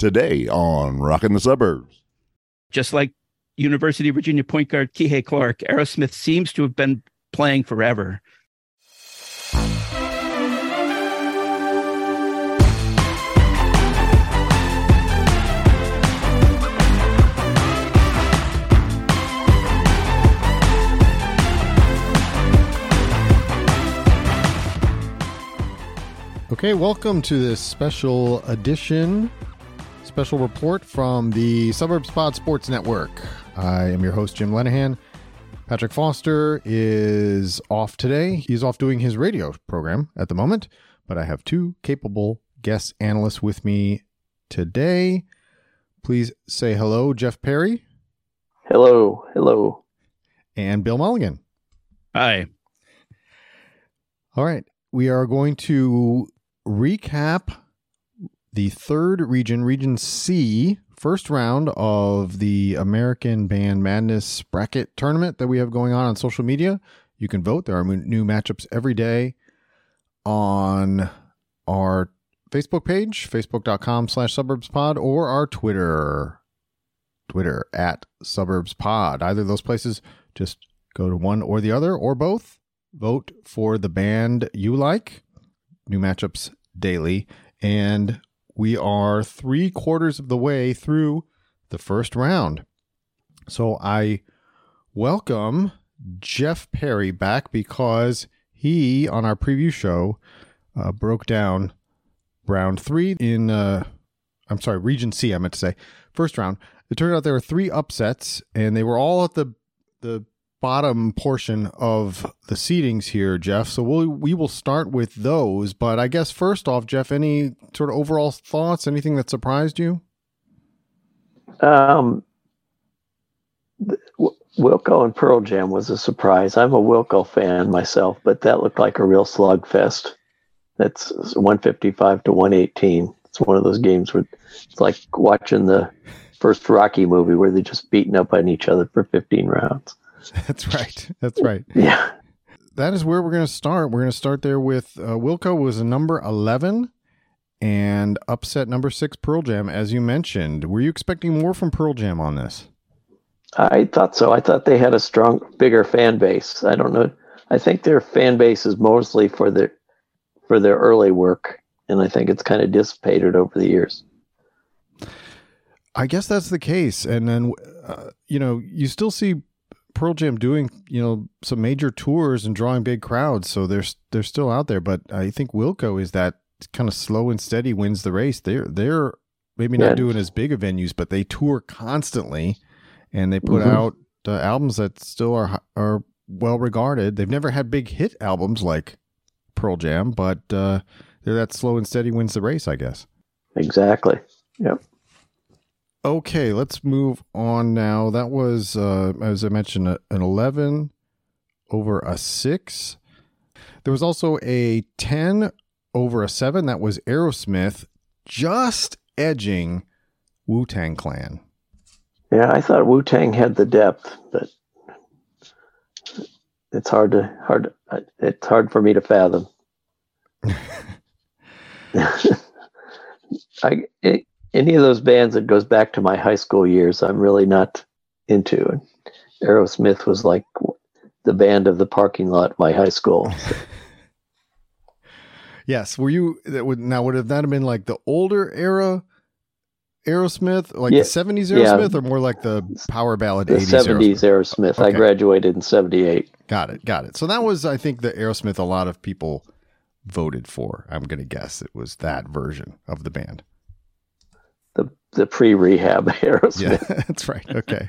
today on Rockin' the Suburbs. Just like University of Virginia point guard Kihei Clark, Aerosmith seems to have been playing forever. Okay, welcome to this special report from the Suburbs Pod Sports Network. I am your host, Jim Lenahan. Patrick Foster is off today. He's off doing his radio program at the moment, but I have two capable guest analysts with me today. Please say hello, Jeff Perry. Hello, hello. And Bill Mulligan. Hi. All right, we are going to recap the third region, Region C, first round of the American Band Madness bracket tournament that we have going on social media. You can vote. There are new matchups every day on our Facebook page, facebook.com/suburbspod, or our Twitter @suburbspod. Either of those places, just go to one or the other or both. Vote for the band you like. New matchups daily. And we are 3/4 of the way through the first round. So I welcome Jeff Perry back because he, on our preview show, broke down round 3 in, Region C, I meant to say, first round. It turned out there were 3 upsets, and they were all at the bottom portion of the seedings here, Jeff. So we will start with those. But I guess first off, Jeff, any sort of overall thoughts? Anything that surprised you? Wilco and Pearl Jam was a surprise. I'm a Wilco fan myself, but that looked like a real slugfest. That's 155 to 118. It's one of those games where it's like watching the first Rocky movie where they're just beating up on each other for 15 rounds. That's right. Yeah. That is where we're going to start. We're going to start there with Wilco was a number 11 and upset number 6 Pearl Jam, as you mentioned. Were you expecting more from Pearl Jam on this? I thought so. I thought they had a bigger fan base. I don't know. I think their fan base is mostly for their early work, and I think it's kind of dissipated over the years. I guess that's the case. And then, you still see Pearl Jam doing, some major tours and drawing big crowds, so they're still out there. But I think Wilco is that kind of slow and steady wins the race. They're maybe not doing as big of venues, but they tour constantly, and they put out albums that still are well regarded. They've never had big hit albums like Pearl Jam, but they're that slow and steady wins the race, I guess. Exactly. Yep. Okay, let's move on now. That was, as I mentioned, an 11 over a 6. There was also a 10 over a 7. That was Aerosmith just edging Wu-Tang Clan. Yeah, I thought Wu-Tang had the depth, but it's hard for me to fathom. Any of those bands that goes back to my high school years, I'm really not into. And Aerosmith was like the band of the parking lot of my high school. So. Yes. Would that have been like the older era Aerosmith, like the 70s Aerosmith, or more like the power ballad 80s Aerosmith? Okay. I graduated in 78. Got it. So that was, I think, the Aerosmith a lot of people voted for. I'm going to guess it was that version of the band. The pre-rehab Aerosmith. Yeah, that's right.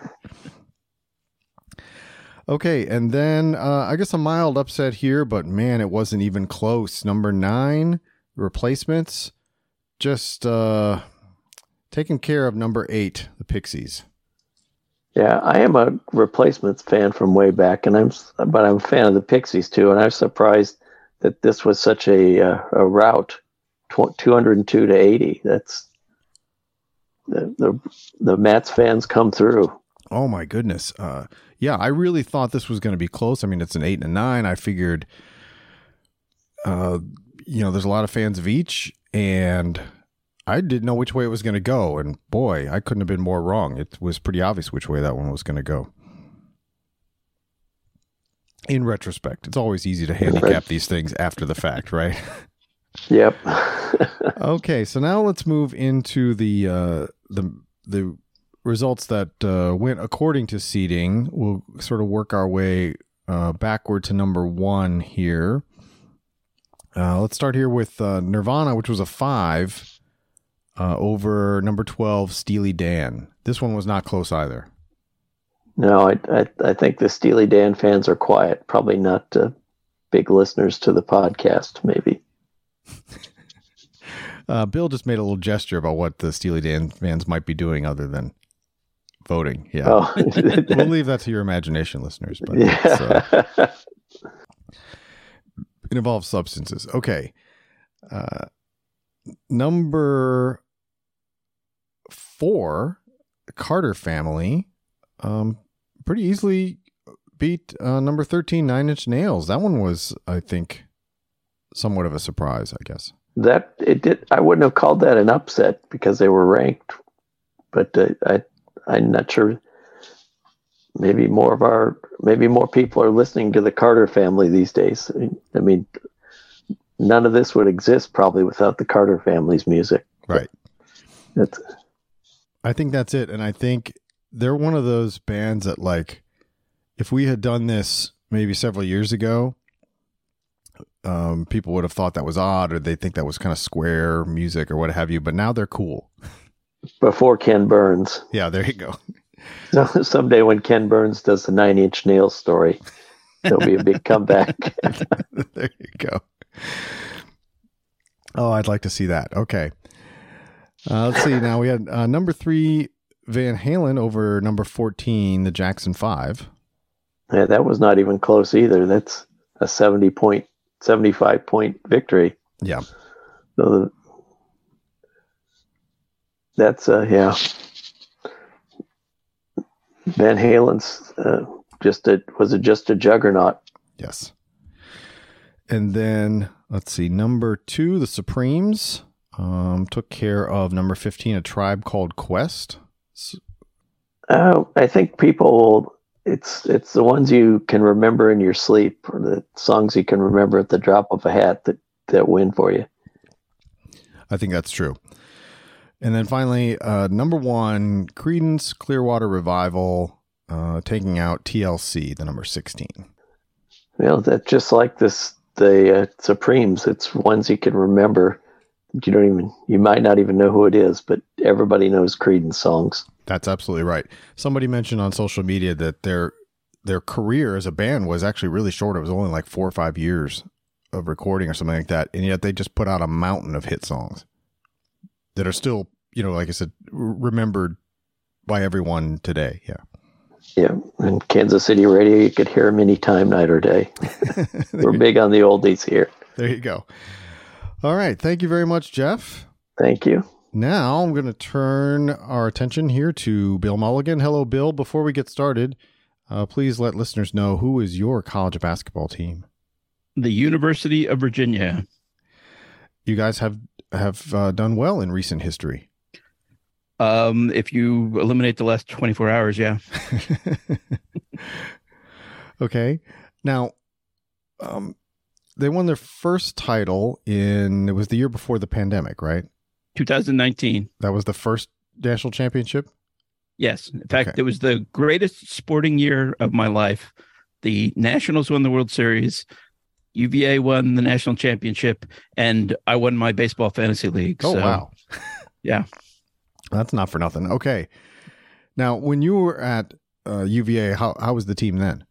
Okay, and then I guess a mild upset here, but man, it wasn't even close. Number 9, Replacements, just taking care of number 8, the Pixies. Yeah, I am a Replacements fan from way back, but I'm a fan of the Pixies too, and I'm surprised that this was such a rout, 202 to 80. That's the Mats fans come through. Oh my goodness. Yeah, I really thought this was going to be close. I mean, it's an 8 and a 9. I figured, there's a lot of fans of each, and I didn't know which way it was going to go, and boy, I couldn't have been more wrong. It was pretty obvious which way that one was going to go. In retrospect, it's always easy to handicap these things after the fact, right? Yep. Okay, so now let's move into the results that went according to seeding. We'll sort of work our way backward to number 1 here. Let's start here with Nirvana, which was a 5 over number 12, Steely Dan. This one was not close either. No, I think the Steely Dan fans are quiet. Probably not big listeners to the podcast, maybe. Bill just made a little gesture about what the Steely Dan fans might be doing other than voting. Yeah. Oh. We'll leave that to your imagination, listeners. But Yeah. it involves substances. Okay. Number 4, Carter Family, pretty easily beat number 13, Nine Inch Nails. That one was, I think, somewhat of a surprise, I guess. That it did. I wouldn't have called that an upset because they were ranked, but I'm not sure. Maybe more people are listening to the Carter Family these days. I mean, none of this would exist probably without the Carter Family's music. Right. I think that's it, and I think they're one of those bands that, like, if we had done this maybe several years ago, people would have thought that was odd, or they think that was kind of square music or what have you, but now they're cool. Before Ken Burns. Yeah, there you go. So someday when Ken Burns does the 9 Inch Nails story, there'll be a big comeback. There you go. Oh, I'd like to see that. Okay. Let's see. Now we had number 3, Van Halen over number 14, the Jackson 5. Yeah, that was not even close either. That's a 75-point victory. Yeah. So that's yeah. Van Halen's just a juggernaut. Yes. And then let's see, number 2, the Supremes took care of number 15, A Tribe Called Quest. I think people, it's the ones you can remember in your sleep, or the songs you can remember at the drop of a hat that win for you. I think that's true. And then finally, number 1, Creedence Clearwater Revival, taking out TLC, the number 16. Well, that's just like the Supremes. It's ones you can remember. You might not even know who it is, but everybody knows Creedence songs. That's absolutely right. Somebody mentioned on social media that their career as a band was actually really short. It was only like 4 or 5 years of recording or something like that. And yet they just put out a mountain of hit songs that are still, like I said, remembered by everyone today. Yeah. Yeah. And Kansas City radio, you could hear them anytime, night or day. We're big on the oldies here. There you go. All right. Thank you very much, Jeff. Thank you. Now I'm going to turn our attention here to Bill Mulligan. Hello, Bill. Before we get started, please let listeners know, who is your college basketball team? The University of Virginia. You guys have done well in recent history. If you eliminate the last 24 hours, yeah. Okay. Now, they won their first title it was the year before the pandemic, right? 2019. That was the first national championship? Yes. In fact, It was the greatest sporting year of my life. The Nationals won the World Series. UVA won the national championship, and I won my baseball fantasy league. Oh, wow. Yeah. That's not for nothing. Okay. Now, when you were at UVA, how was the team then?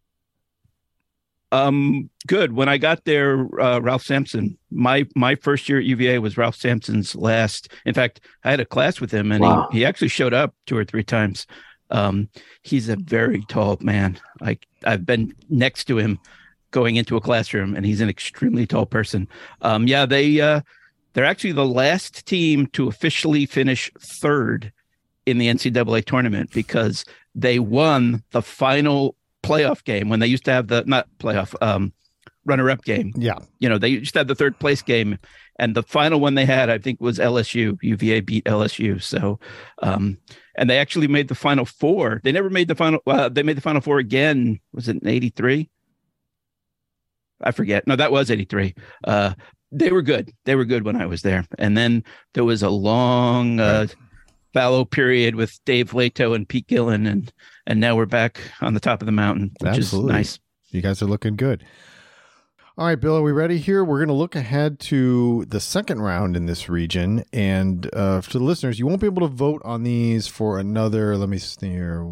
Good. When I got there, Ralph Sampson, my first year at UVA was Ralph Sampson's last. In fact, I had a class with him, and wow. he actually showed up 2 or 3 times. He's a very tall man. I've been next to him going into a classroom, and he's an extremely tall person. They're actually the last team to officially finish 3rd in the NCAA tournament, because they won the final playoff game when they used to have runner-up game. Yeah. They just had the third place game, and the final one they had, I think, was LSU. UVA beat LSU. So, and they actually made the Final Four. They never made the final. They made the Final Four again. Was it in '83? I forget. No, that was '83. They were good. They were good when I was there. And then there was a long fallow period with Dave Leto and Pete Gillen, and now we're back on the top of the mountain, which Absolutely. is nice. You guys are looking good. All right, Bill, are we ready here? We're going to look ahead to the second round in this region. And to the listeners, you won't be able to vote on these for another, let me see here,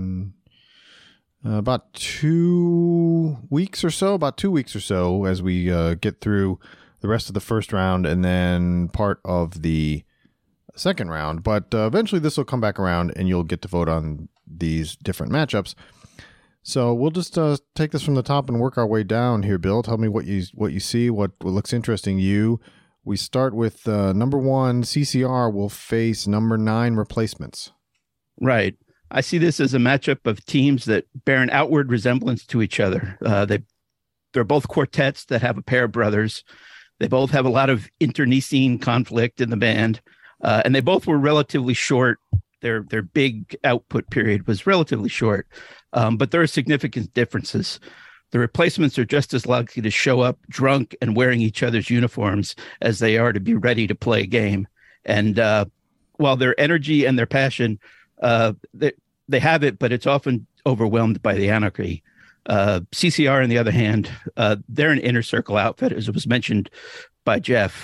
about 2 weeks or so, as we get through the rest of the first round and then part of the second round. But eventually this will come back around and you'll get to vote on these different matchups. So we'll just take this from the top and work our way down here, Bill. Tell me what you see, what looks interesting to you. We start with number 1, CCR will face number 9 Replacements. Right. I see this as a matchup of teams that bear an outward resemblance to each other. They're both quartets that have a pair of brothers. They both have a lot of internecine conflict in the band, and they both were relatively short. Their big output period was relatively short, but there are significant differences. The Replacements are just as likely to show up drunk and wearing each other's uniforms as they are to be ready to play a game. And while their energy and their passion, they have it, but it's often overwhelmed by the anarchy. CCR, on the other hand, they're an inner circle outfit, as it was mentioned by Jeff.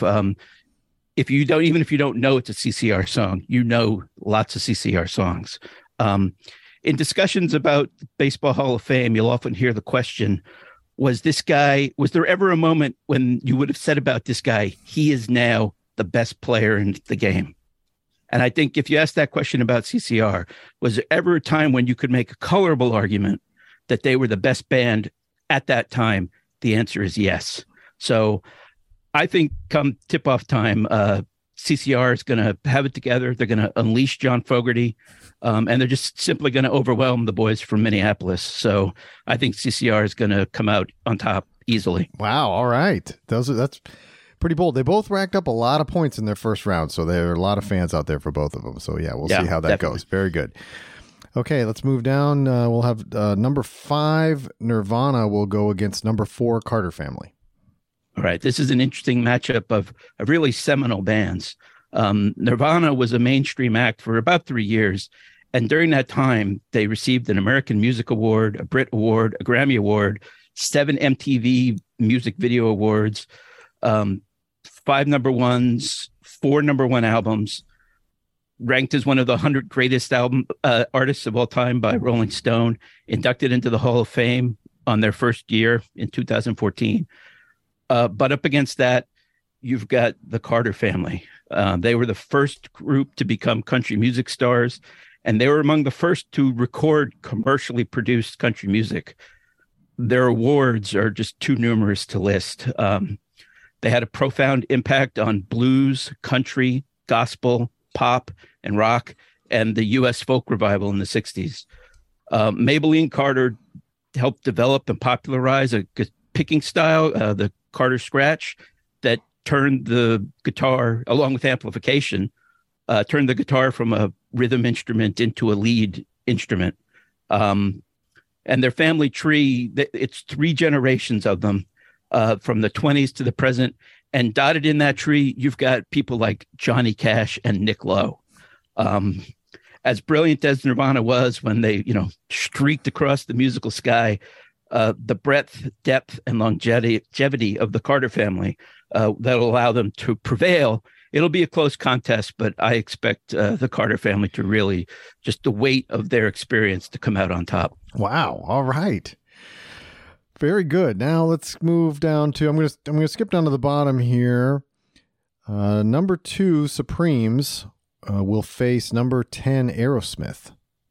If you don't know it's a CCR song, you know lots of CCR songs. In discussions about Baseball Hall of Fame, you'll often hear the question, was there ever a moment when you would have said about this guy, he is now the best player in the game? And I think if you ask that question about CCR, was there ever a time when you could make a colorable argument that they were the best band at that time? The answer is yes. So I think come tip-off time, CCR is going to have it together. They're going to unleash John Fogerty, and they're just simply going to overwhelm the boys from Minneapolis. So I think CCR is going to come out on top easily. Wow. All right. That's pretty bold. They both racked up a lot of points in their first round, so there are a lot of fans out there for both of them. So, we'll see how that definitely goes. Very good. Okay, let's move down. We'll have number 5, Nirvana, will go against number 4, Carter Family. All right. This is an interesting matchup of really seminal bands. Nirvana was a mainstream act for about 3 years. And during that time, they received an American Music Award, a Brit Award, a Grammy Award, 7 MTV Music Video Awards, 5 number ones, 4 number 1 albums, ranked as one of the 100 greatest artists of all time by Rolling Stone, inducted into the Hall of Fame on their first year in 2014. But up against that, you've got the Carter Family. They were the first group to become country music stars, and they were among the first to record commercially produced country music. Their awards are just too numerous to list. They had a profound impact on blues, country, gospel, pop, and rock, and the U.S. folk revival in the 60s. Maybelline Carter helped develop and popularize a picking style, the Carter Scratch, that turned the guitar, along with amplification, turned the guitar from a rhythm instrument into a lead instrument. And their family tree, it's 3 generations of them, from the 20s to the present. And dotted in that tree, you've got people like Johnny Cash and Nick Lowe. As brilliant as Nirvana was when they, streaked across the musical sky, the breadth, depth, and longevity of the Carter Family that'll allow them to prevail. It'll be a close contest, but I expect the Carter Family to really, just the weight of their experience, to come out on top. Wow. All right. Very good. Now let's move down to, I'm going to skip down to the bottom here. Number 2, Supremes, will face number 10, Aerosmith.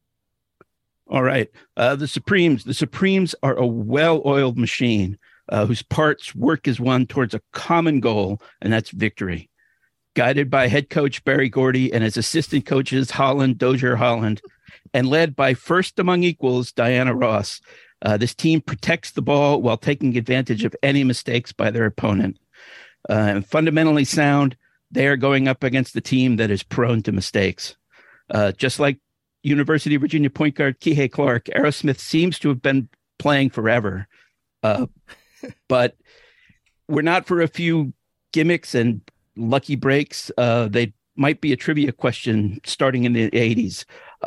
All right. The Supremes are a well-oiled machine whose parts work as one towards a common goal, and that's victory. Guided by head coach Barry Gordy and his assistant coaches Dozier Holland, and led by first among equals Diana Ross, This team protects the ball while taking advantage of any mistakes by their opponent. And fundamentally sound, they are going up against the team that is prone to mistakes. Just like University of Virginia point guard Kihei Clark, Aerosmith seems to have been playing forever. But we're not for a few gimmicks and lucky breaks. They might be a trivia question starting in the 80s.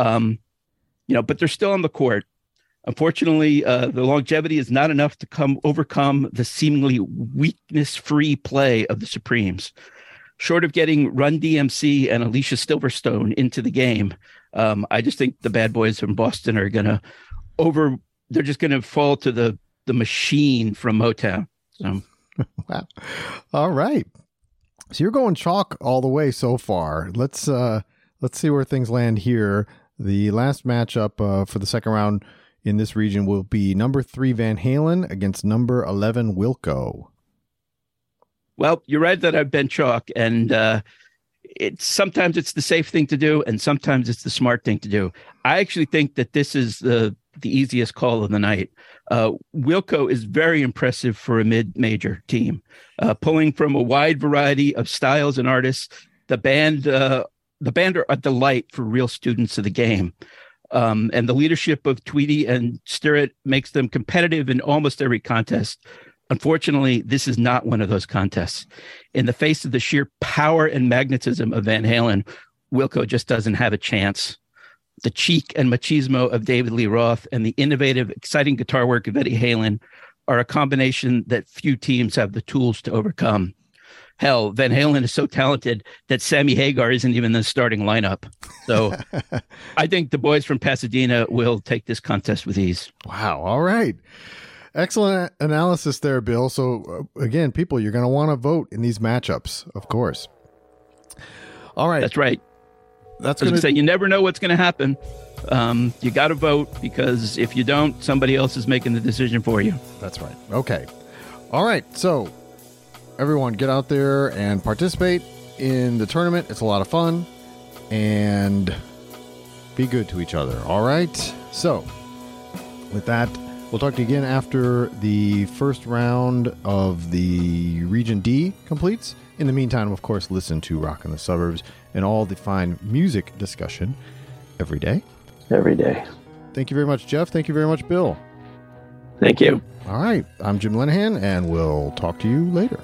But they're still on the court. Unfortunately, the longevity is not enough to overcome the seemingly weakness-free play of the Supremes. Short of getting Run DMC and Alicia Silverstone into the game, I just think the bad boys from Boston are they're just going to fall to the machine from Motown. So. Wow. All right. So you're going chalk all the way so far. Let's see where things land here. The last matchup for the second round in this region will be number 3 Van Halen against number 11 Wilco. Well, you're right that I've been chalk, and sometimes it's the safe thing to do, and sometimes it's the smart thing to do. I actually think that this is the easiest call of the night. Wilco is very impressive for a mid-major team, pulling from a wide variety of styles and artists. The band are a delight for real students of the game. And the leadership of Tweedy and Stirrett makes them competitive in almost every contest. Unfortunately, this is not one of those contests. In the face of the sheer power and magnetism of Van Halen, Wilco just doesn't have a chance. The cheek and machismo of David Lee Roth and the innovative, exciting guitar work of Eddie Halen are a combination that few teams have the tools to overcome. Hell, Van Halen is so talented that Sammy Hagar isn't even in the starting lineup. So I think the boys from Pasadena will take this contest with ease. Wow. All right. Excellent analysis there, Bill. So again, people, you're going to want to vote in these matchups, of course. All right. That's right. That's going to say you never know what's going to happen. You got to vote, because if you don't, somebody else is making the decision for you. That's right. Okay. All right. So everyone, get out there and participate in the tournament. It's a lot of fun, and be good to each other. All right. So with that, we'll talk to you again after the first round of the Region D completes. In the meantime, of course, listen to Rockin' the Suburbs and all the fine music discussion every day. Every day. Thank you very much, Jeff. Thank you very much, Bill. Thank you. All right. I'm Jim Lenahan, and we'll talk to you later.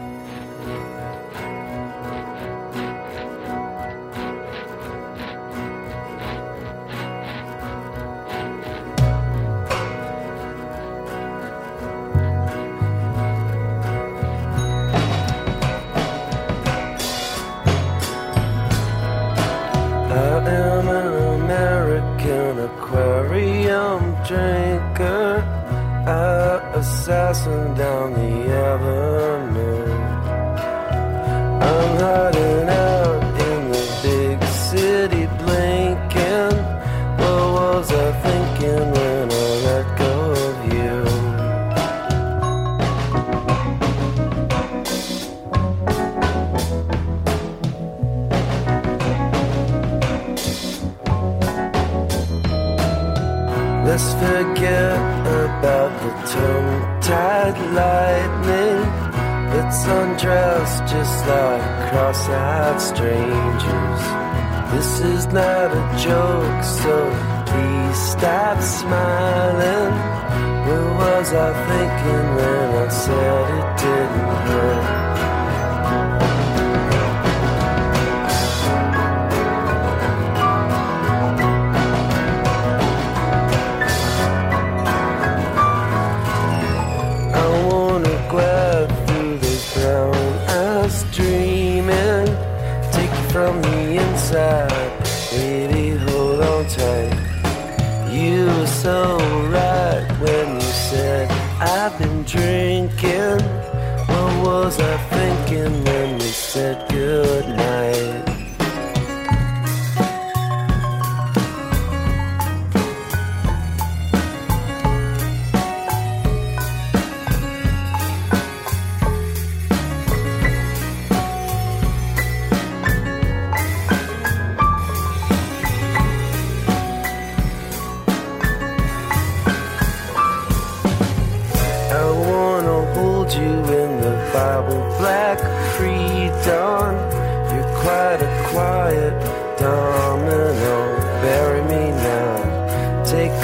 Assassin down the avenue. I'm hiding out in the big city, blinking. What was I thinking when I let go of you? Let's forget about the tongue-tied lightning. Let's undress just like cross-eyed strangers. This is not a joke, so please stop smiling. What was I thinking when I said it didn't hurt? From the inside, baby, hold on tight. You were so right when you said I've been drinking. What was I thinking when we said goodnight?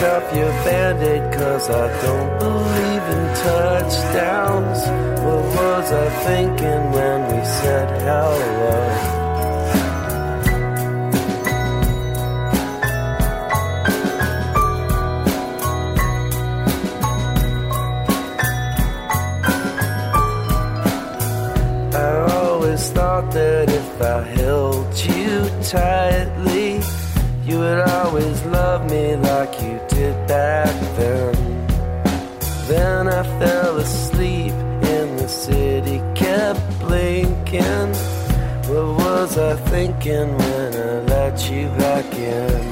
off your band-aid, 'cause I don't believe in touchdowns. What was I thinking when we said hello? Thought that if I held you tightly, you would always love me like you did back then. Then I fell asleep and the city kept blinking. What was I thinking when I let you back in?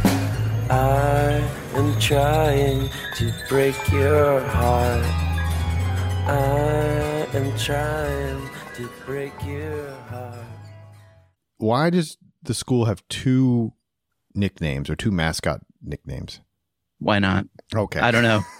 I am trying to break your heart. I am trying to break your heart. Why does the school have two nicknames or two mascot nicknames? Why not? Okay. I don't know.